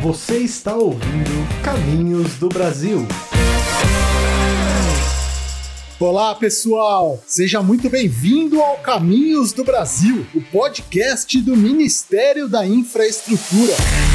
Você está ouvindo Caminhos do Brasil. Olá, pessoal! Seja muito bem-vindo ao Caminhos do Brasil, o podcast do Ministério da Infraestrutura.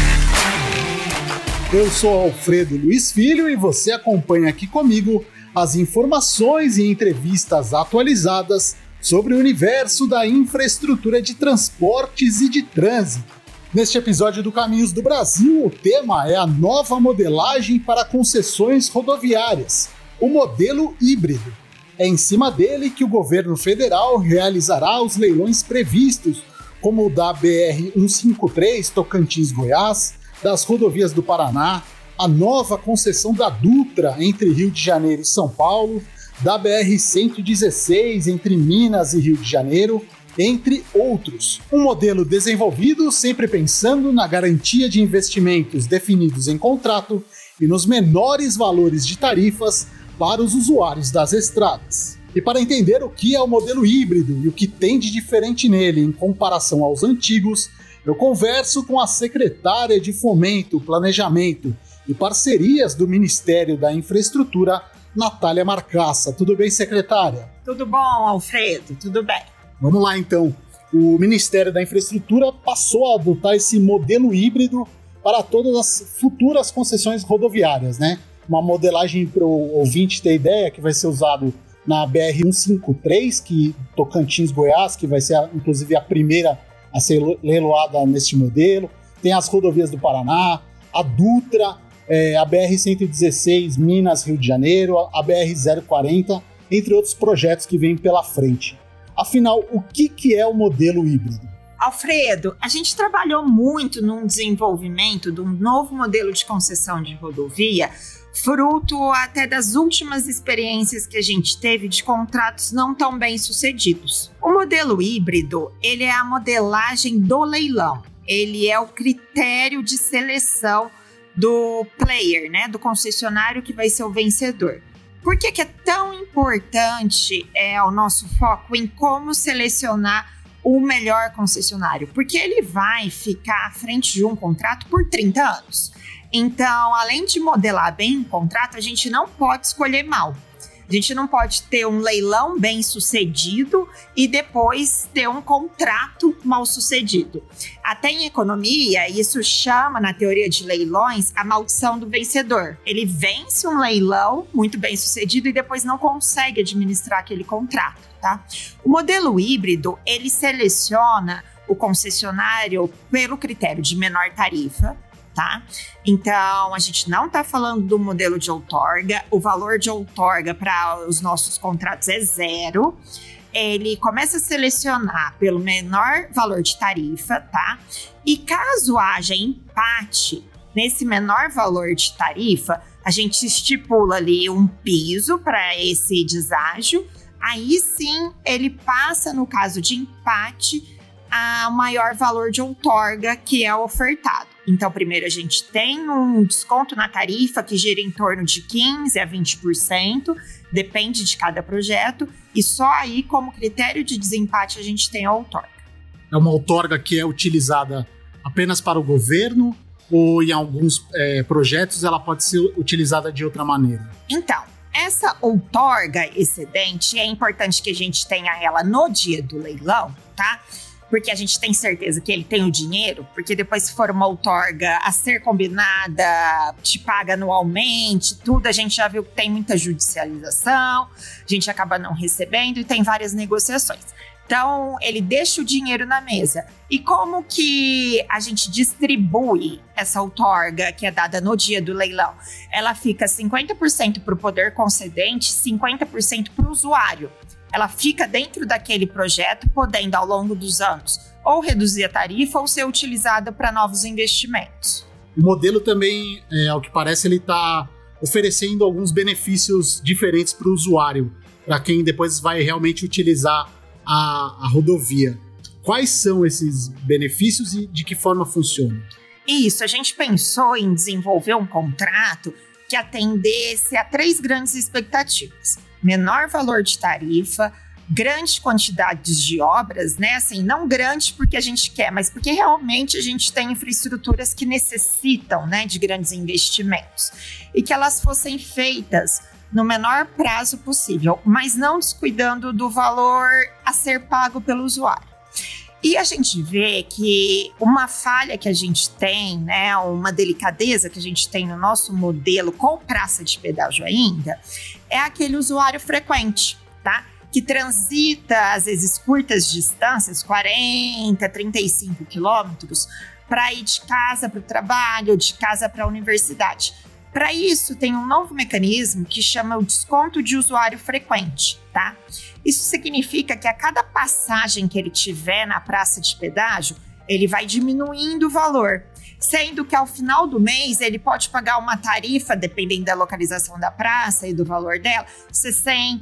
Eu sou Alfredo Luiz Filho e você acompanha aqui comigo as informações e entrevistas atualizadas sobre o universo da infraestrutura de transportes e de trânsito. Neste episódio do Caminhos do Brasil, o tema é a nova modelagem para concessões rodoviárias, o modelo híbrido. É em cima dele que o governo federal realizará os leilões previstos, como o da BR-153 Tocantins-Goiás, das rodovias do Paraná, a nova concessão da Dutra entre Rio de Janeiro e São Paulo, da BR-116 entre Minas e Rio de Janeiro, entre outros. Um modelo desenvolvido sempre pensando na garantia de investimentos definidos em contrato e nos menores valores de tarifas para os usuários das estradas. E para entender o que é o modelo híbrido e o que tem de diferente nele em comparação aos antigos, eu converso com a secretária de Fomento, Planejamento e Parcerias do Ministério da Infraestrutura, Natália Marcassa. Tudo bem, secretária? Tudo bom, Alfredo, tudo bem. Vamos lá, então. O Ministério da Infraestrutura passou a adotar esse modelo híbrido para todas as futuras concessões rodoviárias, né? Uma modelagem para o ouvinte ter ideia, que vai ser usado na BR-153, que Tocantins-Goiás, que vai ser inclusive a primeira a ser leiloada neste modelo. Tem as rodovias do Paraná, a Dutra, a BR-116 Minas-Rio de Janeiro, a BR-040, entre outros projetos que vêm pela frente. Afinal, o que é o modelo híbrido? Alfredo, a gente trabalhou muito no desenvolvimento de um novo modelo de concessão de rodovia, fruto até das últimas experiências que a gente teve de contratos não tão bem sucedidos. O modelo híbrido, ele é a modelagem do leilão, ele é o critério de seleção do player, né, do concessionário que vai ser o vencedor. Por que é tão importante o nosso foco em como selecionar o melhor concessionário? Porque ele vai ficar à frente de um contrato por 30 anos. Então, além de modelar bem o contrato, a gente não pode escolher mal. A gente não pode ter um leilão bem sucedido e depois ter um contrato mal sucedido. Até em economia, isso chama, na teoria de leilões, a maldição do vencedor. Ele vence um leilão muito bem sucedido e depois não consegue administrar aquele contrato, tá? O modelo híbrido, ele seleciona o concessionário pelo critério de menor tarifa, tá? Então, a gente não está falando do modelo de outorga, o valor de outorga para os nossos contratos é 0. Ele começa a selecionar pelo menor valor de tarifa, tá? E caso haja empate nesse menor valor de tarifa, a gente estipula ali um piso para esse deságio, aí sim ele passa, no caso de empate, a maior valor de outorga que é ofertado. Então, primeiro a gente tem um desconto na tarifa que gira em torno de 15% a 20%, depende de cada projeto, e só aí, como critério de desempate, a gente tem a outorga. É uma outorga que é utilizada apenas para o governo ou em alguns projetos ela pode ser utilizada de outra maneira? Então, essa outorga excedente, é importante que a gente tenha ela no dia do leilão, tá? Porque a gente tem certeza que ele tem o dinheiro, porque depois se for uma outorga a ser combinada, te paga anualmente, tudo, a gente já viu que tem muita judicialização, a gente acaba não recebendo e tem várias negociações. Então, ele deixa o dinheiro na mesa. E como que a gente distribui essa outorga que é dada no dia do leilão? Ela fica 50% para o poder concedente, 50% para o usuário. Ela fica dentro daquele projeto, podendo, ao longo dos anos, ou reduzir a tarifa ou ser utilizada para novos investimentos. O modelo também, ao que parece, ele está oferecendo alguns benefícios diferentes para o usuário, para quem depois vai realmente utilizar a rodovia. Quais são esses benefícios e de que forma funciona? Isso, a gente pensou em desenvolver um contrato que atendesse a 3 grandes expectativas. Menor valor de tarifa, grandes quantidades de obras, né? Assim, não grande porque a gente quer, mas porque realmente a gente tem infraestruturas que necessitam, né, de grandes investimentos e que elas fossem feitas no menor prazo possível, mas não descuidando do valor a ser pago pelo usuário. E a gente vê que uma falha que a gente tem, né, uma delicadeza que a gente tem no nosso modelo com praça de pedágio ainda, é aquele usuário frequente, tá? Que transita, às vezes, curtas distâncias, 40, 35 quilômetros, para ir de casa para o trabalho, de casa para a universidade. Para isso, tem um novo mecanismo que chama o desconto de usuário frequente, tá? Isso significa que a cada passagem que ele tiver na praça de pedágio, ele vai diminuindo o valor, sendo que ao final do mês ele pode pagar uma tarifa, dependendo da localização da praça e do valor dela, 60%,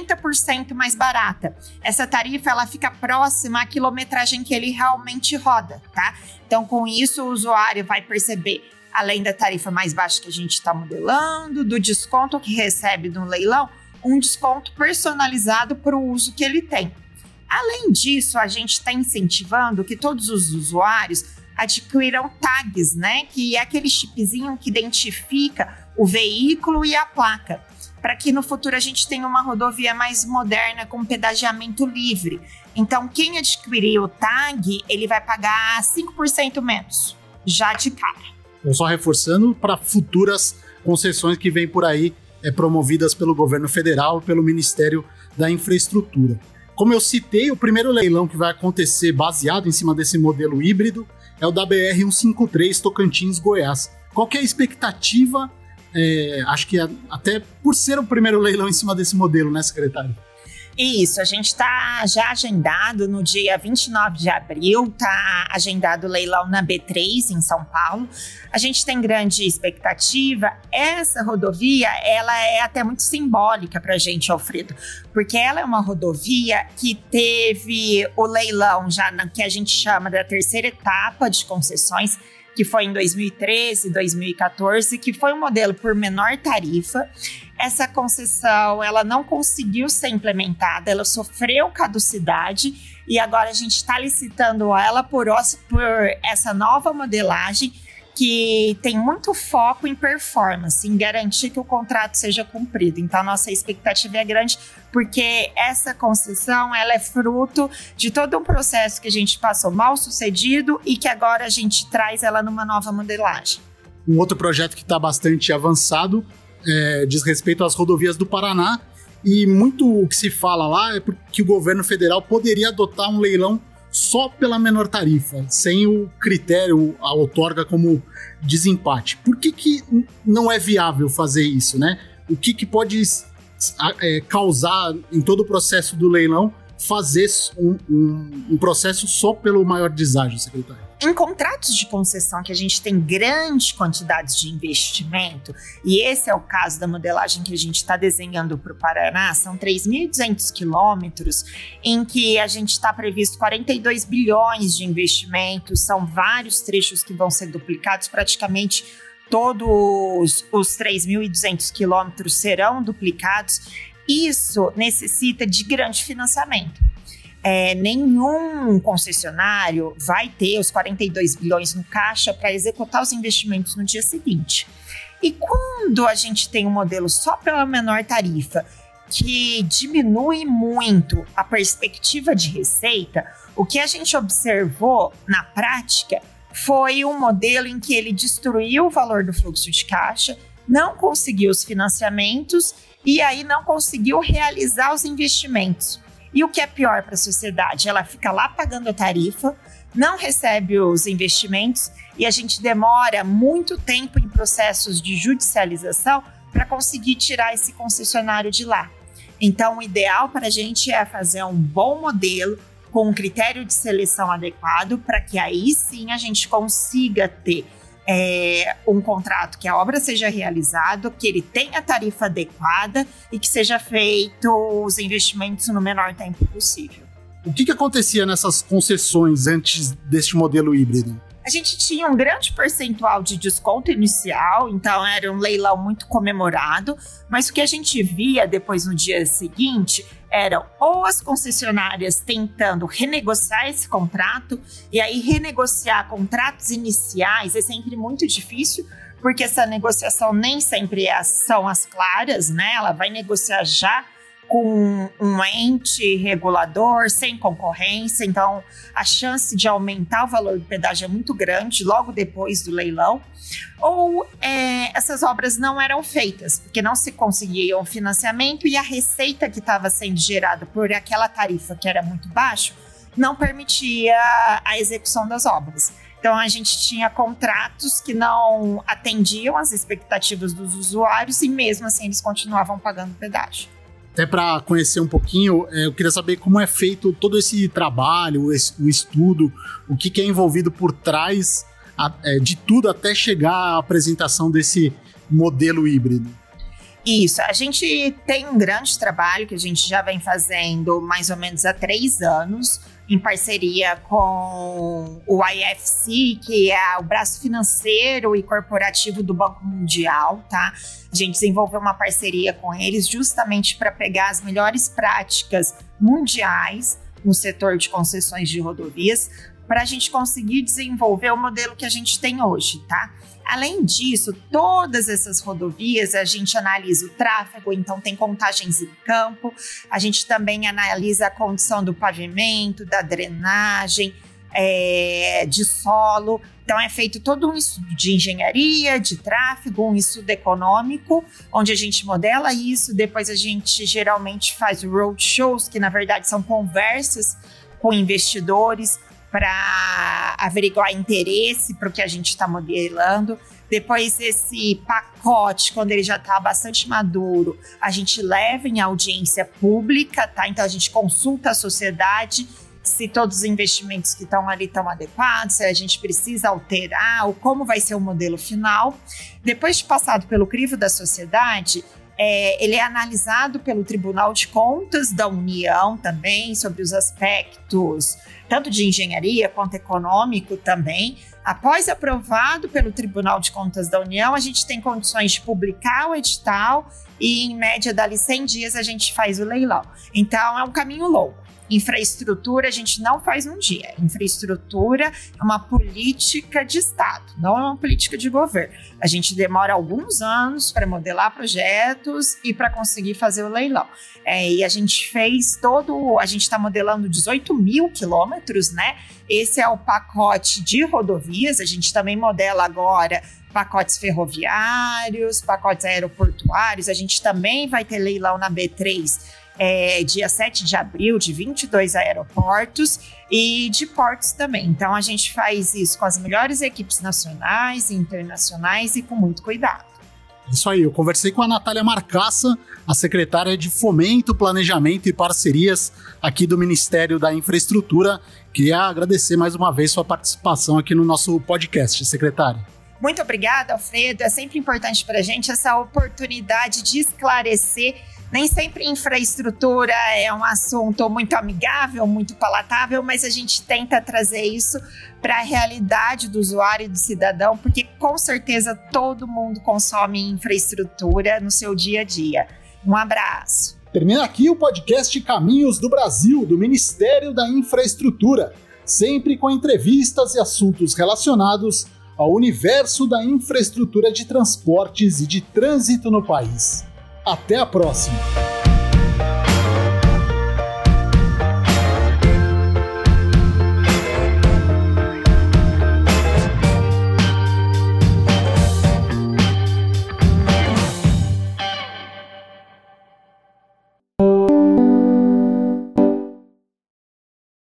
80% mais barata. Essa tarifa ela fica próxima à quilometragem que ele realmente roda, tá? Então, com isso, o usuário vai perceber, além da tarifa mais baixa que a gente está modelando, do desconto que recebe no leilão, um desconto personalizado para o uso que ele tem. Além disso, a gente está incentivando que todos os usuários adquiram tags, né? Que é aquele chipzinho que identifica o veículo e a placa, para que no futuro a gente tenha uma rodovia mais moderna com pedagiamento livre. Então, quem adquirir o tag, ele vai pagar 5% menos, já de cara. Então, só reforçando, para futuras concessões que vêm por aí, promovidas pelo governo federal, pelo Ministério da Infraestrutura. Como eu citei, o primeiro leilão que vai acontecer baseado em cima desse modelo híbrido é o da BR-153 Tocantins-Goiás. Qual que é a expectativa? Acho que até por ser o primeiro leilão em cima desse modelo, né, secretário? Isso, a gente está já agendado no dia 29 de abril, está agendado o leilão na B3 em São Paulo. A gente tem grande expectativa. Essa rodovia, ela é até muito simbólica para a gente, Alfredo, porque ela é uma rodovia que teve o leilão já que a gente chama da terceira etapa de concessões, que foi em 2013, 2014, que foi um modelo por menor tarifa. Essa concessão, ela não conseguiu ser implementada, ela sofreu caducidade e agora a gente está licitando ela por essa nova modelagem que tem muito foco em performance, em garantir que o contrato seja cumprido. Então, a nossa expectativa é grande porque essa concessão ela é fruto de todo um processo que a gente passou mal sucedido e que agora a gente traz ela numa nova modelagem. Um outro projeto que está bastante avançado diz respeito às rodovias do Paraná, e muito o que se fala lá é que o governo federal poderia adotar um leilão só pela menor tarifa, sem o critério, a outorga como desempate. Por que não é viável fazer isso, né? O que pode causar em todo o processo do leilão fazer um processo só pelo maior deságio, secretário? Em contratos de concessão que a gente tem grandes quantidades de investimento, e esse é o caso da modelagem que a gente está desenhando para o Paraná, são 3.200 quilômetros, em que a gente está previsto 42 bilhões de investimentos, são vários trechos que vão ser duplicados, praticamente todos os 3.200 quilômetros serão duplicados. Isso necessita de grande financiamento. Nenhum concessionário vai ter os 42 bilhões no caixa para executar os investimentos no dia seguinte. E quando a gente tem um modelo só pela menor tarifa, que diminui muito a perspectiva de receita, o que a gente observou na prática foi um modelo em que ele destruiu o valor do fluxo de caixa, não conseguiu os financiamentos e aí não conseguiu realizar os investimentos. E o que é pior para a sociedade? Ela fica lá pagando a tarifa, não recebe os investimentos e a gente demora muito tempo em processos de judicialização para conseguir tirar esse concessionário de lá. Então, o ideal para a gente é fazer um bom modelo com um critério de seleção adequado para que aí sim a gente consiga ter um contrato que a obra seja realizada, que ele tenha tarifa adequada e que seja feito os investimentos no menor tempo possível. O que acontecia nessas concessões antes deste modelo híbrido? A gente tinha um grande percentual de desconto inicial, então era um leilão muito comemorado, mas o que a gente via depois no dia seguinte eram ou as concessionárias tentando renegociar esse contrato, e aí renegociar contratos iniciais é sempre muito difícil, porque essa negociação nem sempre são as claras, né? Ela vai negociar já com um ente regulador, sem concorrência, então a chance de aumentar o valor do pedágio é muito grande logo depois do leilão. Ou essas obras não eram feitas, porque não se conseguia um financiamento e a receita que estava sendo gerada por aquela tarifa que era muito baixa não permitia a execução das obras. Então, a gente tinha contratos que não atendiam às expectativas dos usuários e mesmo assim eles continuavam pagando pedágio. Até para conhecer um pouquinho, eu queria saber como é feito todo esse trabalho, o estudo, o que é envolvido por trás de tudo até chegar à apresentação desse modelo híbrido. Isso, a gente tem um grande trabalho que a gente já vem fazendo mais ou menos há 3 anos, em parceria com o IFC, que é o braço financeiro e corporativo do Banco Mundial, tá? A gente desenvolveu uma parceria com eles justamente para pegar as melhores práticas mundiais no setor de concessões de rodovias, para a gente conseguir desenvolver o modelo que a gente tem hoje, tá? Além disso, todas essas rodovias, a gente analisa o tráfego, então tem contagens em campo, a gente também analisa a condição do pavimento, da drenagem, de solo. Então é feito todo um estudo de engenharia, de tráfego, um estudo econômico, onde a gente modela isso, depois a gente geralmente faz roadshows, que na verdade são conversas com investidores, para averiguar interesse para o que a gente está modelando. Depois esse pacote, quando ele já está bastante maduro, a gente leva em audiência pública, tá? Então a gente consulta a sociedade se todos os investimentos que estão ali estão adequados, se a gente precisa alterar, ou como vai ser o modelo final. Depois de passado pelo crivo da sociedade, ele é analisado pelo Tribunal de Contas da União também, sobre os aspectos tanto de engenharia quanto econômico também. Após aprovado pelo Tribunal de Contas da União, a gente tem condições de publicar o edital e, em média, dali 100 dias a gente faz o leilão. Então, é um caminho longo. Infraestrutura a gente não faz um dia. Infraestrutura é uma política de Estado, não é uma política de governo. A gente demora alguns anos para modelar projetos e para conseguir fazer o leilão. E a gente a gente está modelando 18 mil quilômetros, né? Esse é o pacote de rodovias. A gente também modela agora pacotes ferroviários, pacotes aeroportuários. A gente também vai ter leilão na B3 dia 7 de abril, de 22 aeroportos e de portos também. Então, a gente faz isso com as melhores equipes nacionais e internacionais e com muito cuidado. Isso aí, eu conversei com a Natália Marcassa, a secretária de Fomento, Planejamento e Parcerias aqui do Ministério da Infraestrutura. Queria agradecer mais uma vez sua participação aqui no nosso podcast, secretária. Muito obrigada, Alfredo. É sempre importante para a gente essa oportunidade de esclarecer. Nem sempre infraestrutura é um assunto muito amigável, muito palatável, mas a gente tenta trazer isso para a realidade do usuário e do cidadão, porque com certeza todo mundo consome infraestrutura no seu dia a dia. Um abraço. Termina aqui o podcast Caminhos do Brasil, do Ministério da Infraestrutura, sempre com entrevistas e assuntos relacionados ao universo da infraestrutura de transportes e de trânsito no país. Até a próxima!